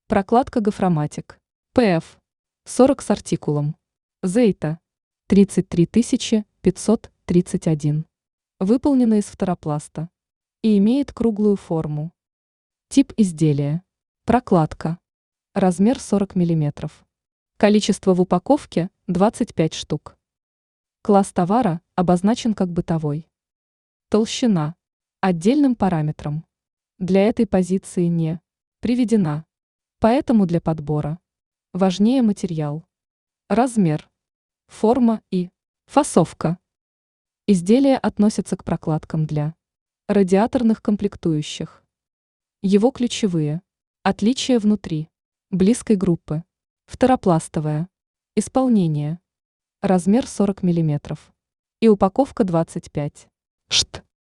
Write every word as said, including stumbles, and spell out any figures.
Прокладка Гофроматик. ПФ. сорок с артикулом. Зейта. тридцать три тысячи пятьсот тридцать один. Выполнена из фторопласта. И имеет круглую форму. Тип изделия. Прокладка. Размер сорок миллиметров. Количество в упаковке двадцать пять штук. Класс товара обозначен как бытовой. Толщина. Отдельным параметром. Для этой позиции не приведена. Поэтому для подбора важнее материал. Размер. Форма и фасовка. Изделия относятся к прокладкам для радиаторных комплектующих. Его ключевые отличия внутри близкой группы. Фторопластовое. Исполнение. Размер сорок миллиметров. И упаковка двадцать пять штук.